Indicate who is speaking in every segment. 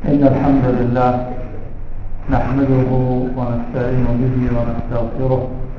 Speaker 1: إن الحمد لله نحمده ونستعين به ونستغفره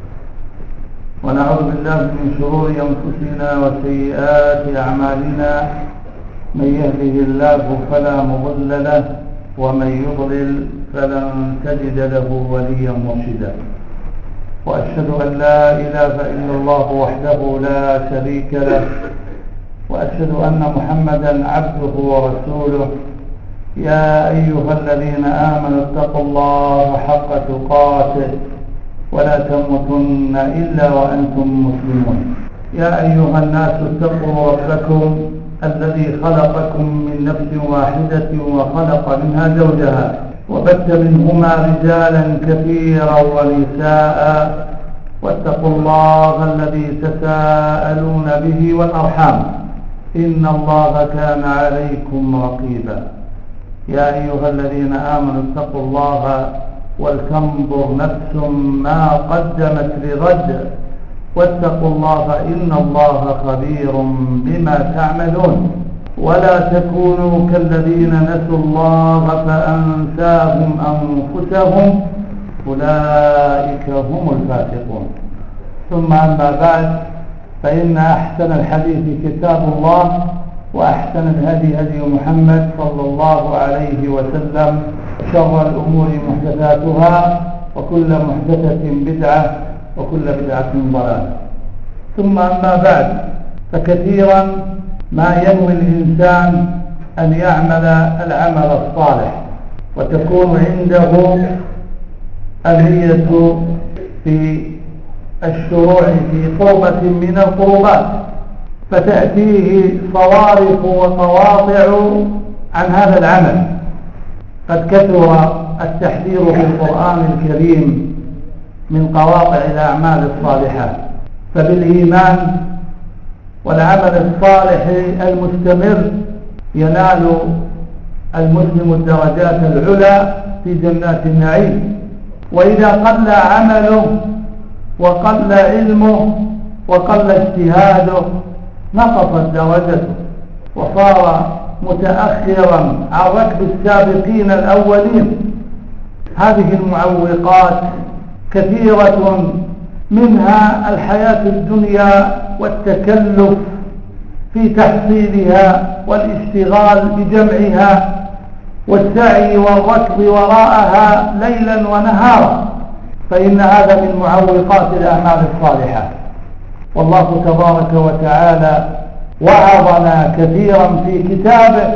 Speaker 1: ونعوذ بالله من شرور أنفسنا وسيئات أعمالنا. من يهده الله فلا مضل له ومن يضلل فلن تجد له وليا مرشدا. وأشهد أن لا إله إلا الله وحده لا شريك له، وأشهد أن محمدا عبده ورسوله. يا أيها الذين آمنوا اتقوا الله حق تقاته ولا تموتن إلا وأنتم مسلمون. يا أيها الناس اتقوا ربكم الذي خلقكم من نفس واحدة وخلق منها زوجها وبث منهما رجالا كثيرا ونساء، واتقوا الله الذي تساءلون به والأرحام إن الله كان عليكم رقيبا. يا أيها الذين آمنوا اتقوا الله ولتنظر نفس ما قدمت لغد واتقوا الله إن الله خبير بما تعملون. ولا تكونوا كالذين نسوا الله فأنساهم أنفسهم أولئك هم الفاسقون. ثم أما بعد، فإن أحسن الحديث كتاب الله، وأحسن الهدي هدي محمد صلى الله عليه وسلم، شر الأمور محدثاتها وكل محدثة بدعة وكل بدعة ضلالة. ثم أما بعد، فكثيرا ما ينوي الإنسان أن يعمل العمل الصالح وتكون عنده النية في الشروع في قربة من القربات، فتأتيه صوارف وقواطع عن هذا العمل. قد كثر التحذير في القرآن الكريم من قواطع الأعمال الصالحة، فبالإيمان والعمل الصالح المستمر ينال المسلم الدرجات العلى في جنات النعيم. وإذا قل عمله وقل علمه وقل اجتهاده نقصت درجته وصار متأخرا عن ركب السابقين الأولين. هذه المعوقات كثيرة، منها الحياة الدنيا والتكلف في تحصيلها والاشتغال بجمعها والسعي والركض وراءها ليلا ونهارا، فإن هذا من معوقات الأعمال الصالحة. والله تبارك وتعالى وعظنا كثيرا في كتابه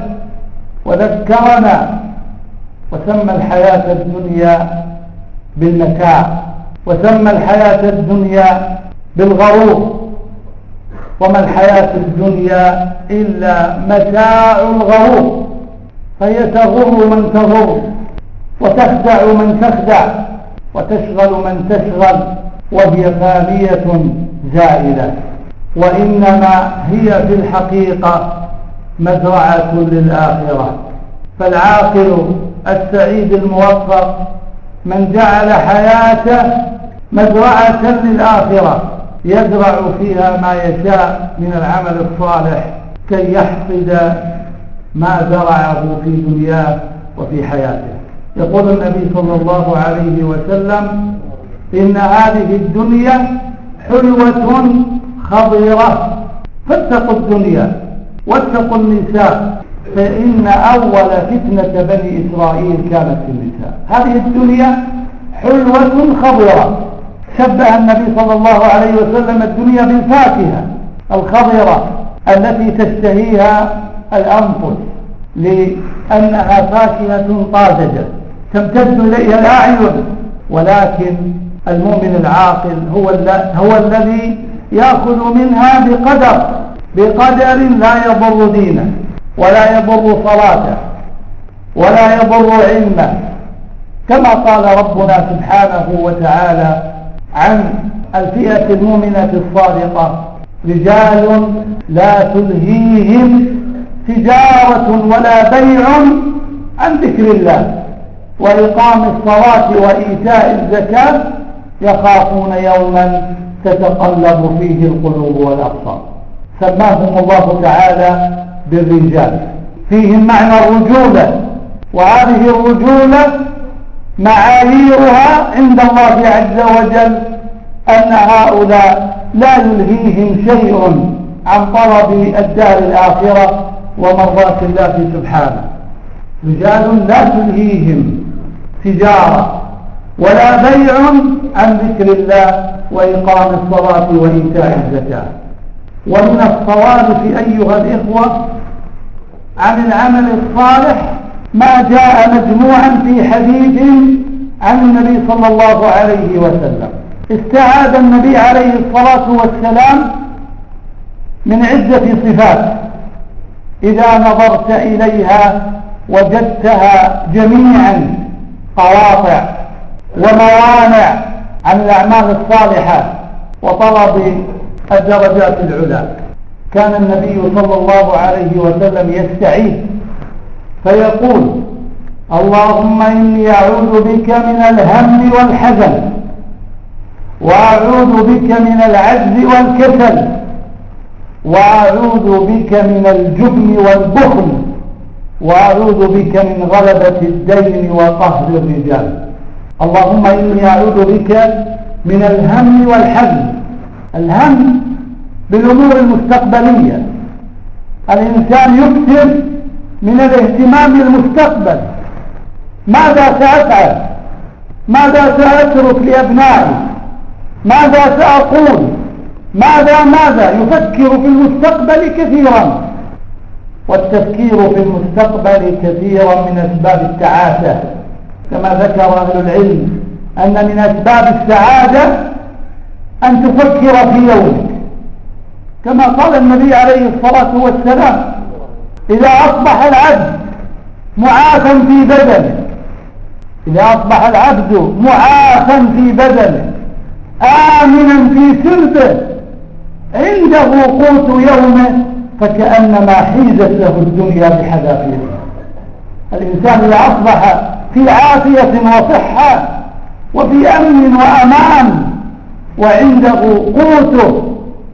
Speaker 1: وذكرنا، وسمى الحياة الدنيا بالمتاع، وسمى الحياة الدنيا بالغرور، وما الحياة الدنيا إلا متاع الغرور، فهي تغر من تغر وتخدع من تخدع وتشغل من تشغل، وهي فانية زائلة، وإنما هي في الحقيقة مزرعة للآخرة. فالعاقل السعيد الموفق من جعل حياته مزرعة للآخرة يزرع فيها ما يشاء من العمل الصالح كي يحصد ما زرعه في دنياه وفي حياته. يقول النبي صلى الله عليه وسلم: إن هذه الدنيا حلوة خضرة، فاتقوا الدنيا واتقوا النساء، فإن أول فتنة بني إسرائيل كانت في النساء. هذه الدنيا حلوة خضرة، شبه النبي صلى الله عليه وسلم الدنيا بالفاكهة الخضرة التي تشتهيها الأنفس لأنها فاكهة طازجة تمتد إليها الأعين. ولكن المؤمن العاقل هو الذي يأخذ منها بقدر لا يضر دينه ولا يضر صلاته ولا يضر علمه، كما قال ربنا سبحانه وتعالى عن الفئة المؤمنة الصادقة: رجال لا تلهيهم تجارة ولا بيع عن ذكر الله وإقام الصلاة وإيتاء الزكاة يخافون يوما تتقلب فيه القلوب والأبصار. سماهم الله تعالى بالرجال، فيهم معنى الرجولة وهذه الرجولة معاييرها عند الله عز وجل أن هؤلاء لا يلهيهم شيء عن طلب الدار الآخرة ومرضات الله سبحانه. رجال لا تلهيهم تجارة ولا بيع عن ذكر الله وإقام الصلاة وإيتاء الزكاة. ومن الصوارف أيها الإخوة عن العمل الصالح ما جاء مجموعا في حديث عن النبي صلى الله عليه وسلم. استعاذ النبي عليه الصلاة والسلام من عدة صفات إذا نظرت إليها وجدتها جميعا قواطع وموانع عن الأعمال الصالحة وطلب الدرجات العلى. كان النبي صلى الله عليه وسلم يستعيذ فيقول: اللهم إني أعوذ بك من الهم والحزن، وأعوذ بك من العجز والكسل، وأعوذ بك من الجبن والبخل، وأعوذ بك من غلبة الدين وقهر الرجال. اللهم إني أعوذ بك من الهم والحزن. الهم بالأمور المستقبلية، الإنسان يكثر من الاهتمام بالمستقبل: ماذا سأفعل؟ ماذا سأترك لأبنائي؟ ماذا سأقول؟ ماذا يفكر في المستقبل كثيرا. والتفكير في المستقبل كثيرا من أسباب التعاسة، كما ذكر أهل العلم أن من أسباب السعادة أن تفكر في يومك، كما قال النبي عليه الصلاة والسلام: إذا أصبح العبد معافا في بدنه، إذا أصبح العبد معافا في بدنه آمنا في سربه عنده قوت يومه فكأنما حيزت له الدنيا بحذافيرها. الإنسان إذا أصبح في عافية وصحة وفي أمن وأمان وعنده قوته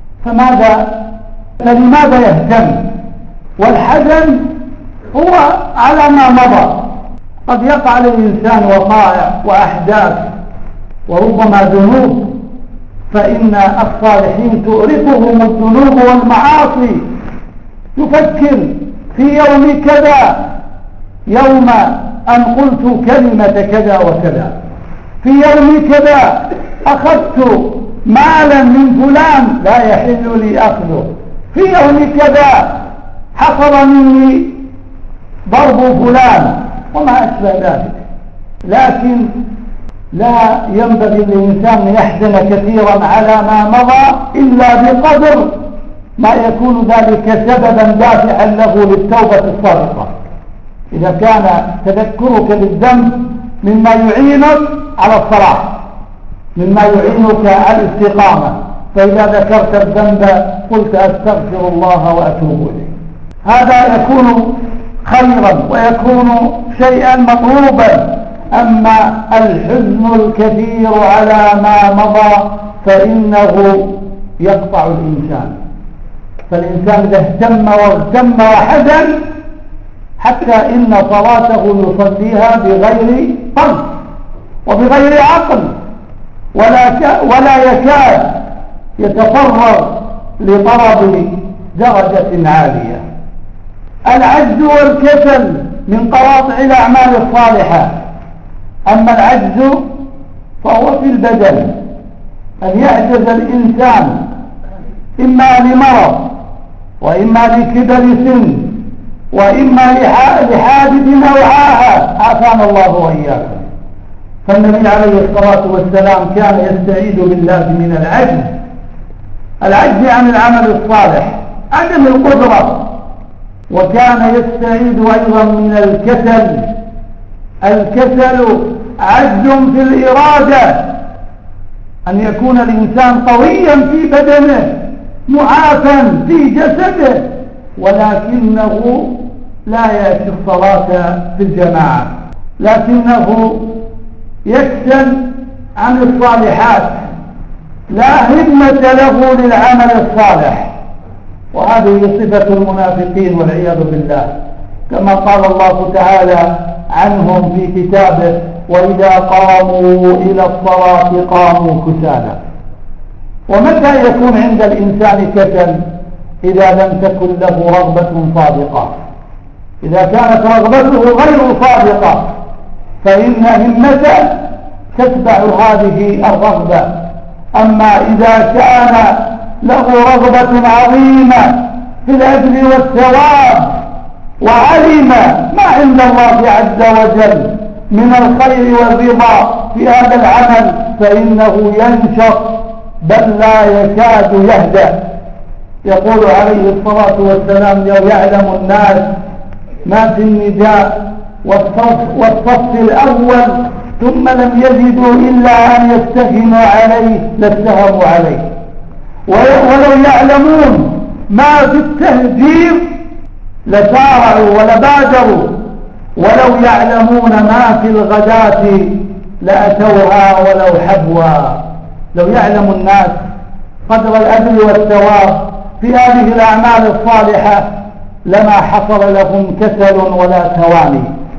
Speaker 1: فلماذا يهتم؟ والحزن هو على ما مضى. قد يقع للإنسان وقائع وأحداث وربما ذنوب، فإن الصالحين تؤرقهم الذنوب والمعاصي. يفكر في يوم كذا، يوم أن قلت كلمة كذا وكذا، في يوم كذا أخذت مالا من فلان لا يحل لي أخذه، في يوم كذا حصل مني ضرب فلان وما أشبه ذلك. لكن لا ينبغي للإنسان يحزن كثيرا على ما مضى إلا بقدر ما يكون ذلك سببا دافعا له للتوبة الصادقة. إذا كان تذكرك للذنب مما يعينك على الصلاح، مما يعينك على الاستقامة، فإذا ذكرت الذنب قلت أستغفر الله وأتوب إليه، هذا يكون خيرا ويكون شيئا مطلوبا. أما الحزن الكثير على ما مضى فإنه يقطع الإنسان. فالإنسان إذا اهتم واغتم وحزن حتى إن صلاته يصليها بغير قلب وبغير عقل، ولا يكاد يتفرغ لطلب درجة عالية. العجز والكسل من قواطع الأعمال الصالحة. أما العجز فهو في البدن، أن يعجز الإنسان إما لمرض وإما لكبر سن وإما لحادث أو عاهة، عافانا الله وإياكم. فالنبي عليه الصلاة والسلام كان يستعيذ بالله من العجز عن العمل الصالح، عدم القدرة، وكان يستعيذ أيضا من الكسل. الكسل عجز في الإرادة، أن يكون الإنسان قويا في بدنه معافا في جسده ولكنه لا يأتي الصلاة في الجماعة، لكنه يكسل عن الصالحات، لا همة له للعمل الصالح. وهذه صفة المنافقين والعياذ بالله، كما قال الله تعالى عنهم في كتابه: وإذا قاموا إلى الصلاة قاموا كسالى. ومتى يكون عند الإنسان كسل؟ إذا لم تكن له رغبة صادقة. إذا كانت رغبته غير صادقة فإن همته تتبع هذه الرغبة. أما إذا كان له رغبة عظيمة في الأجر والثواب وعلم ما عند الله عز وجل من الخير والرضا في هذا العمل فإنه ينشط بل لا يكاد يهدأ. يقول عليه الصلاة والسلام: لو يعلم الناس ما في النداء والصف الأول ثم لم يجدوا إلا أن يستهموا عليه لاستهموا عليه، ولو يعلمون ما في التهجير لسارعوا ولبادروا، ولو يعلمون ما في الغداة لأتوها ولو حبوا. لو يعلم الناس قدر الأجر والثواب في هذه الأعمال الصالحة لما حصل لهم كسل ولا تواني.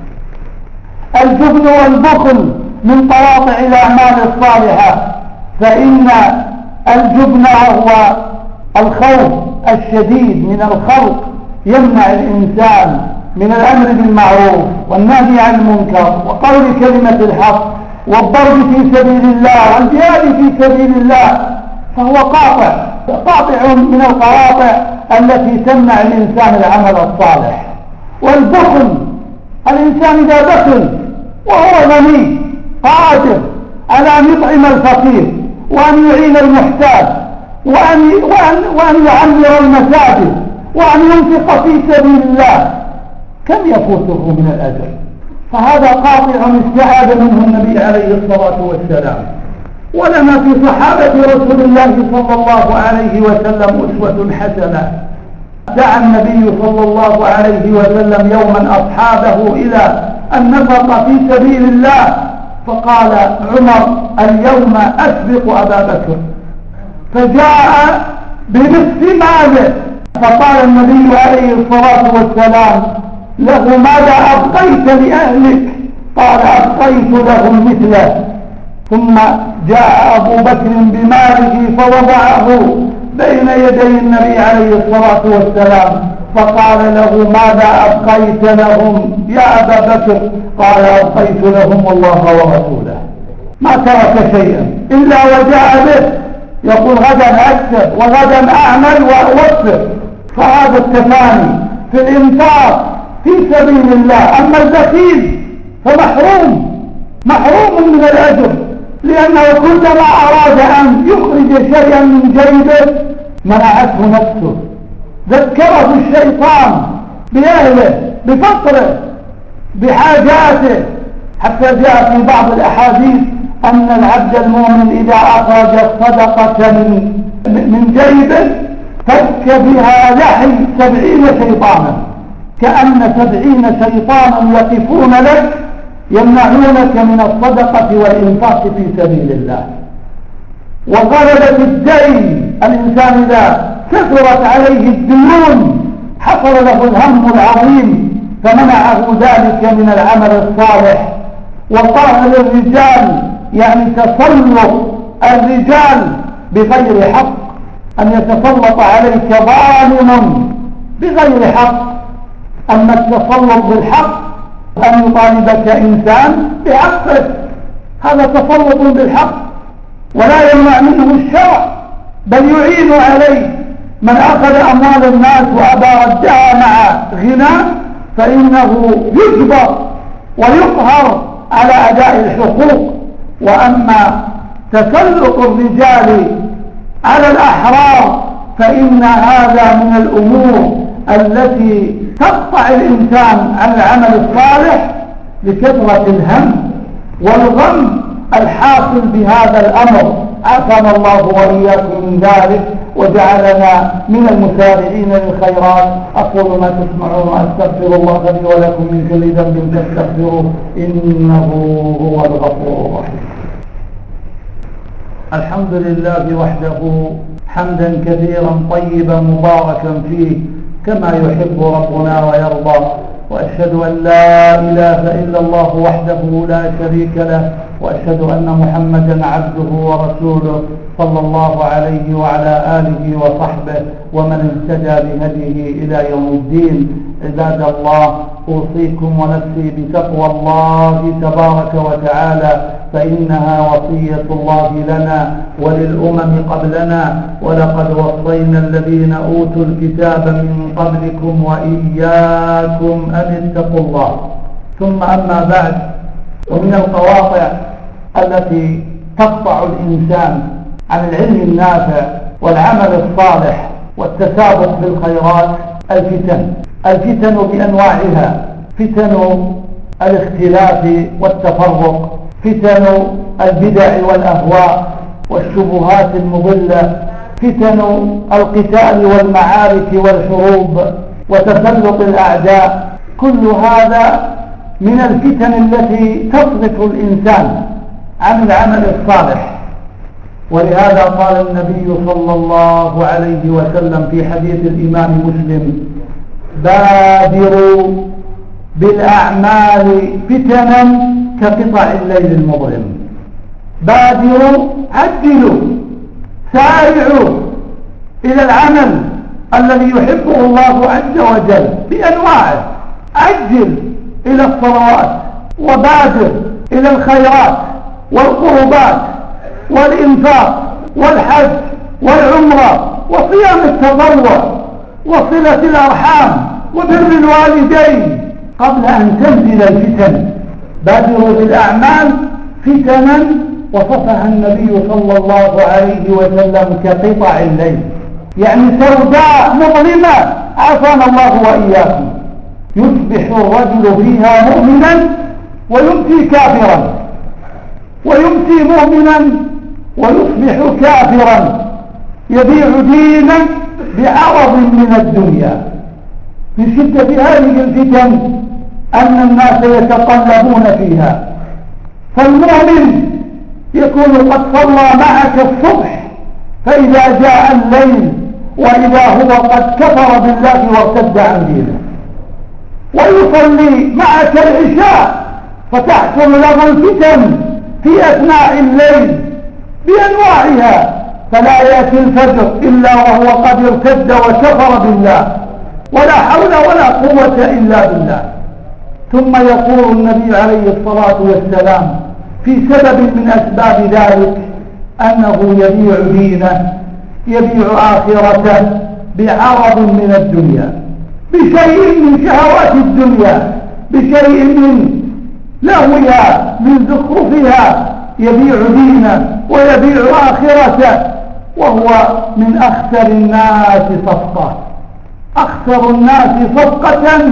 Speaker 1: الجبن والبخل من قواطع الأعمال الصالحة، فإن الجبن هو الخوف الشديد من الخلق يمنع الإنسان من الأمر بالمعروف والنهي عن المنكر وقول كلمة الحق والضرب في سبيل الله والجهاد في سبيل الله، فهو قاطع من القواطع التي تمنع الإنسان العمل الصالح. والبخل، الإنسان إذا بخل وهو غني قادر على أن يطعم الفقير وأن يعين المحتاج وأن يعمر المساجد وأن ينفق في سبيل الله، كم يفوته من الأجر؟ فهذا قاطع السعادة منه النبي عليه الصلاة والسلام. ولنا في صحابة رسول الله صلى الله عليه وسلم أسوة حسنة. دعا النبي صلى الله عليه وسلم يوما أصحابه إلى النفقة في سبيل الله، فقال عمر: اليوم أسبق أبا بكر، فجاء بنصف ماله، فقال النبي عليه الصلاة والسلام له: ماذا أبقيت لأهلك؟ قال: أبقيت لهم مثله. ثم جاء أبو بكر بماله فوضعه بين يدي النبي عليه الصلاة والسلام، فقال له: ماذا أبقيت لهم يا أبا بكر؟ قال: أبقيت لهم الله ورسوله. ما ترك شيئا إلا وجاء به، يقول: غدا أكسب وغدا أعمل وأوفر. فهذا التفاني في الإنفاق في سبيل الله. أما البخيل فمحروم من الأجر، لأنه كلما أراد أن يخرج شيئا من جيبه منعته نفسه، ذكره الشيطان بأهله بفقره بحاجاته، حتى جاء في بعض الأحاديث أن العبد المؤمن إذا أخرج الصدقة من جيبه فك بها لحي 70 شيطانا، كأن 70 شيطانا يقفون لك يمنعونك من الصدقة والإنفاق في سبيل الله. وغلبة الدين، الإنسان إذا كثرت عليه الديون حصل له الهم العظيم فمنعه ذلك من العمل الصالح. وقال للرجال، يعني تسلط الرجال بغير حق، أن يتسلط عليك ظالم بغير حق. أما التسلط بالحق أن يطالبك إنسان بحقه، هذا تسلط بالحق ولا يمنع منه الشرع، بل يعين عليه. من أخذ أموال الناس وأبى ردها مع غنى فإنه يجبر ويقهر على أداء الحقوق. وأما تسلط الرجال على الأحرار فإن هذا من الأمور التي تقطع الإنسان عن العمل الصالح لكثرة الهم والغم الحاصل بهذا الأمر. عافانا الله وإياكم من ذلك وجعلنا من المسارعين للخيرات. أقول ما تسمعون وأستغفر الله لي ولكم من كل ذنب فاستغفروه إنه هو الغفور الرحيم. الحمد لله وحده حمدا كثيرا طيبا مباركا فيه كما يحب ربنا ويرضى، وأشهد أن لا إله إلا الله وحده لا شريك له، وأشهد أن محمدا عبده ورسوله صلى الله عليه وعلى آله وصحبه ومن اهتدى بهديه إلى يوم الدين. عباد الله، أوصيكم ونفسي بتقوى الله تبارك وتعالى، فإنها وصية الله لنا وللأمم قبلنا، ولقد وصينا الذين أوتوا الكتاب من قبلكم وإياكم أن اتقوا الله. ثم أما بعد، ومن القواطع التي تقطع الإنسان عن العلم النافع والعمل الصالح والتسابق بالخيرات الفتن بأنواعها: فتن الاختلاف والتفرق، فتن البدع والأهواء والشبهات المضلة، فتن القتال والمعارك والحروب وتسلط الأعداء. كل هذا من الفتن التي تصرف الإنسان عن العمل الصالح. ولهذا قال النبي صلى الله عليه وسلم في حديث الإمام مسلم: بادروا بالأعمال فتنا كقطع الليل المظلم. بادروا، عجلوا، سارعوا إلى العمل الذي يحبه الله عز وجل بأنواعه. عجل إلى الصلوات، وبادر إلى الخيرات والقربات والإنفاق والحج والعمرة وصيام التطوع وصلة الأرحام وبر الوالدين قبل أن تنزل الفتن. بادروا بالأعمال فتنا وصفها النبي صلى الله عليه وسلم كقطع الليل، يعني سوداء مظلمة، عافانا الله وإياكم. يصبح الرجل فيها مؤمنا ويمسي كافرا، ويمسي مؤمنا ويصبح كافرا، يبيع دينا بعرض من الدنيا. من شدة هذه الفتن أن الناس يتقلبون فيها، فالمؤمن يكون قد صلى معك الصبح، فإذا جاء الليل وإذا هو قد كفر بالله وارتد عن دينه، ويصلي معك العشاء فتحصل له الفتن في أثناء الليل بأنواعها، فلا يأتي الفجر إلا وهو قد ارتد وكفر بالله، ولا حول ولا قوة إلا بالله. ثم يقول النبي عليه الصلاة والسلام في سبب من أسباب ذلك أنه يبيع دينه، يبيع آخرته بعرض من الدنيا، بشيء من شهوات الدنيا، بشيء من لهوها من زخرفها، يبيع دينه ويبيع آخرته، وهو من أخسر الناس صفقة. أخسر الناس صفقة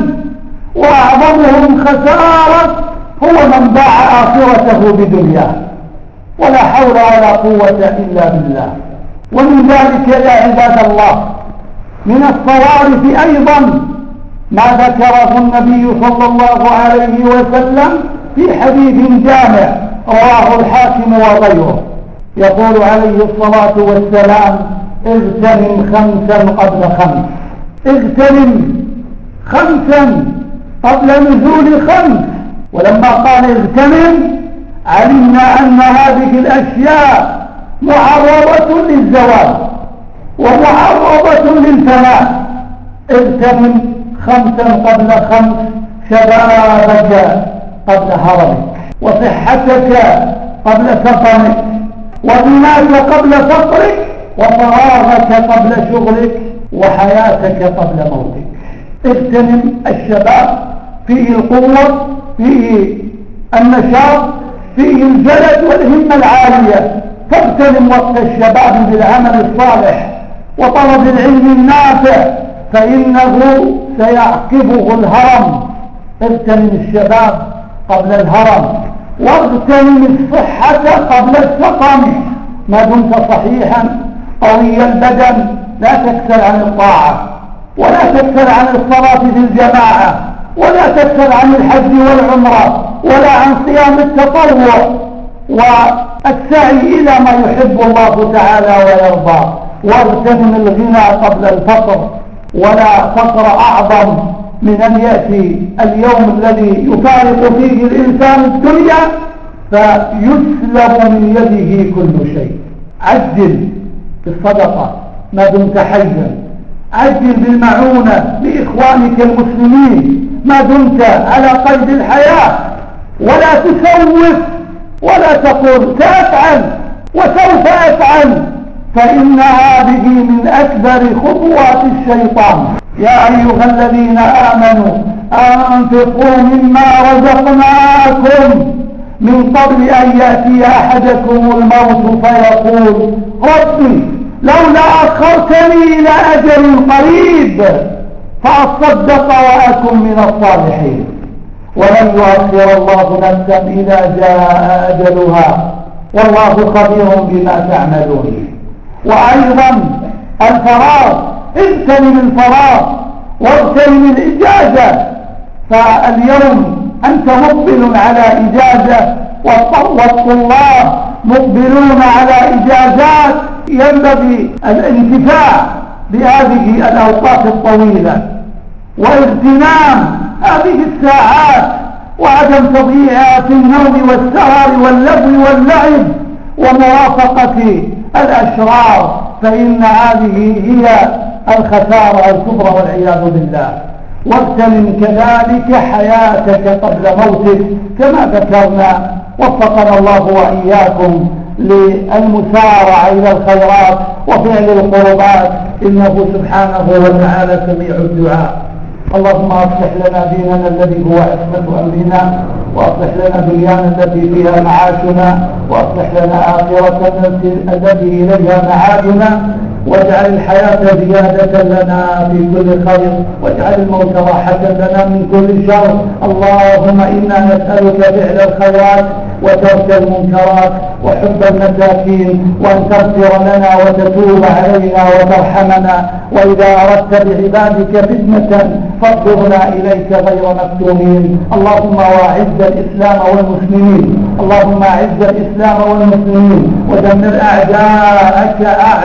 Speaker 1: وأعظمهم خسارة هو من باع آخرته بدنياه، ولا حول ولا قوة إلا بالله. ومن ذلك يا عباد الله من الصوارف أيضا ما ذكره النبي صلى الله عليه وسلم في حديث جامع رواه الحاكم وغيره، يقول عليه الصلاة والسلام: اغتنم خمسا قبل خمس. اغتنم خمسا قبل نزول خمس. ولما قال اغتنم علمنا أن هذه الأشياء معرضة للزوال ومعرضة للفناء. اغتنم خمسا قبل خمس: شبابك قبل هرمك، وصحتك قبل سقمك، وغناك قبل فقرك، وفراغك قبل شغلك، وحياتك قبل موتك. اغتنم الشباب، فيه القوة، فيه النشاط، فيه الجلد والهمة العالية، فاغتنم وقت الشباب بالعمل الصالح وطلب العلم النافع، فإنه سيعقبه الهرم. اغتنم الشباب قبل الهرم، واغتنم الصحة قبل السقم. ما دمت صحيحا قوي البدن لا تكسل عن الطاعة، ولا تكسل عن الصلاة في الجماعة، ولا تكسل عن الحج والعمرة، ولا عن صيام التطوع، والسعي إلى ما يحب الله تعالى ويرضى. واغتنم الغنى قبل الفقر، ولا فقر أعظم من أن يأتي اليوم الذي يفارق فيه الإنسان الدنيا فيسلب من يده كل شيء. عجل بالصدقة ما دمت حيا، عجل بالمعونة لإخوانك المسلمين ما دمت على قيد الحياة، ولا تسوف ولا تقول سأفعل وسوف أفعل، فإن هذه من أكبر خطوات الشيطان. يا أيها الذين آمنوا أنفقوا مما رزقناكم من قبل أن يأتي أحدكم الموت فيقول ربي لولا أخرتني إلى أجل قريب فأصدق وأكن من الصالحين. ولن يؤخر الله نفسا إذا جاء أجلها والله خبير بما تعملون. وأيضا الفراغ، اغتنم الفراغ واغتنم الإجازة، فاليوم أنت مقبل على إجازة والطلاب مقبلون على إجازات، ينبغي الانتفاع بهذه الأوقات الطويلة واغتنام هذه الساعات وعدم تضييعها في النوم والسهر واللهو واللعب ومرافقة الأشرار، فإن هذه هي الخسارة الكبرى والعياذ بالله. واغتنم كذلك حياتك قبل موتك كما ذكرنا. وفقنا الله وإياكم للمسارعة إلى الخيرات وفعل القربات، إنه سبحانه وتعالى سميع الدعاء. اللهم أصلح لنا ديننا الذي هو عصمة أمرنا، وأصلح لنا دنيانا التي فيها معاشنا، وأصلح لنا آخرتنا التي إليها معادنا، واجعل الحياة زيادة لنا في كل خير، واجعل الموت راحة لنا من كل شر. اللهم إنا نسألك فعل الخيرات وترك المنكرات وحب المساكين، وأن تغفر لنا وتتوب علينا وترحمنا، وإذا أردت بعبادك فتنة فاقبضنا إليك غير مفتونين. اللهم وأعز الإسلام والمسلمين، اللهم أعز الإسلام والمسلمين ودمر أعداءك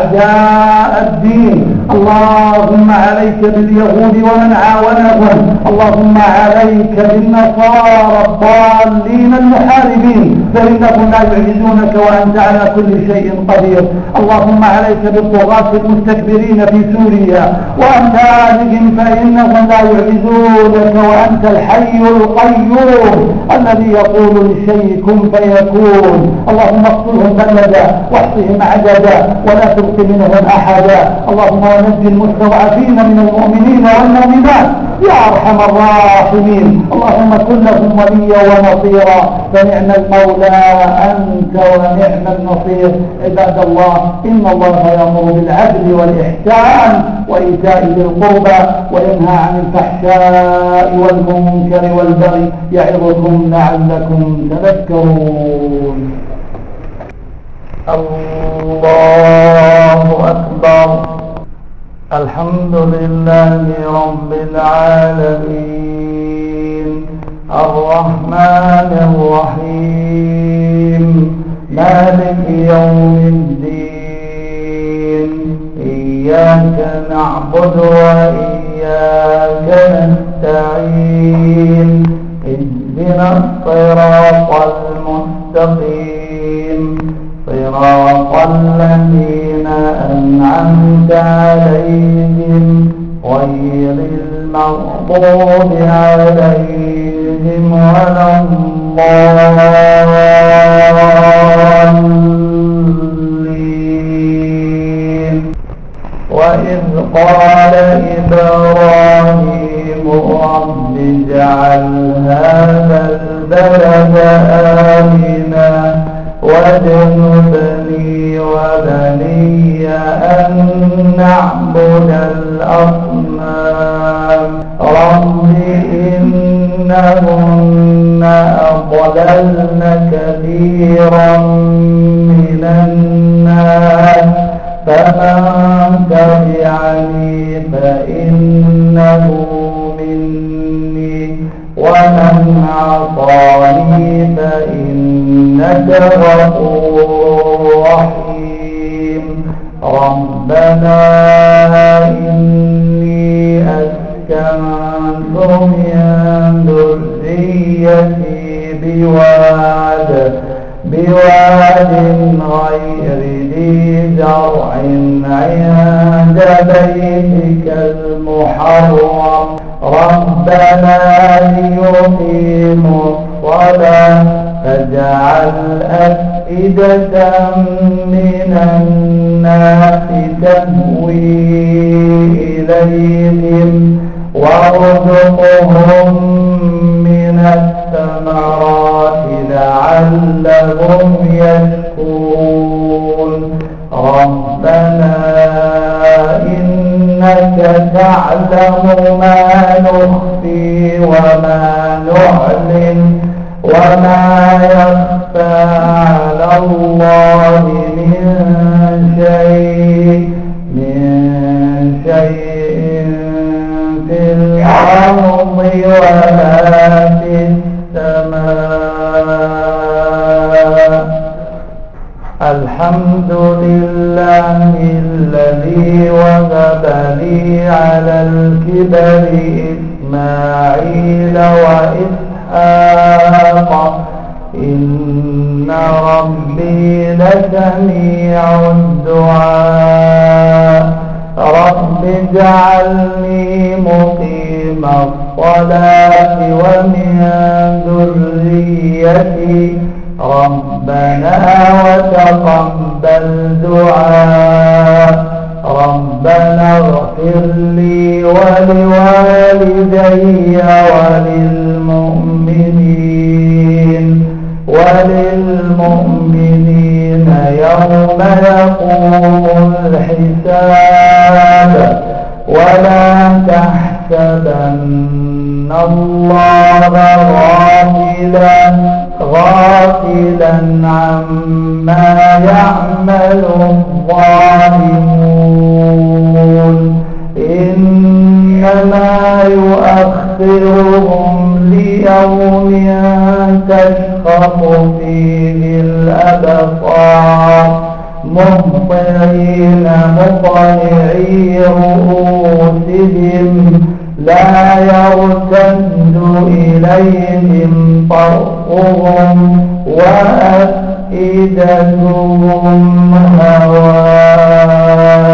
Speaker 1: أعداء الدين. اللهم عليك باليهود ومن عاونهم، اللهم عليك بالنصارى الضالين المحاربين، فإنهم لا يعجزونك وأنت على كل شيء قدير. اللهم عليك بالطغاة المستكبرين في سوريا وأمثالهم، فإنهم لا يعجزونك وأنت الحي القيوم الذي يقول للشيء كن فيكون. اللهم اقتلهم بلدا واحصهم عددا ولا تبق منهم أحدا. اللهم ونجي المستضعفين من المؤمنين والمؤمنات يا أرحم الراحمين. اللهم كن لهم وليا ونصيرا، فنعم المولى أنت ونعم النصير. عباد الله، إن الله يأمر بالعدل والإحسان وإيتاء ذي القربى وينهى عن الفحشاء والمنكر والبغي يعظكم لعلكم تذكرون. الله أكبر. الحمد لله رب العالمين، الرحمن الرحيم، مالك يوم الدين، إياك نعبد وإياك نستعين، اهدنا الصراط المستقيم، صراط الذين أنعمت عليهم غير المغضوب عليهم ولا الضالين. وإذ قال إبراهيم رب اجعل هذا البلد آمنا واجنبني وبني أن نعبد الأصنام. رب إنهن أضللن كثيرا من الناس، فمن تبعني فإنه مني ومن عصاني فإنك غفور رحيم. ربنا إني أسكنت
Speaker 2: بواد غير ذي زرع عند بيتك المحرم ربنا ليقيموا الصلاة فاجعل أفئدة من الناس تهوي إليهم وارزقهم من الثمرات لعلهم يشكرون ربنا إنك تعلم ما نخفي وما نعلن وما يخفى على الله من شيء في الأرض ولا في السماء الحمد لله الذي وهب لي على الكبر إسماعيل وإسحاق إن ربي لسميع الدعاء رب اجعلني مقيم الصلاة ومن ذريتي ربنا وتقبل دعاء ربنا اغفر لي ولوالدي وللمؤمنين يوم يقوم الحساب ولا تحسبن الله غافلا عما يعمل الظالمون إنما يؤخرهم ليوم تشخص فيه الأبصار مهطعين مقنعي رؤوسهم لا يرتد إليهم طرفهم وأفئدتهم هواء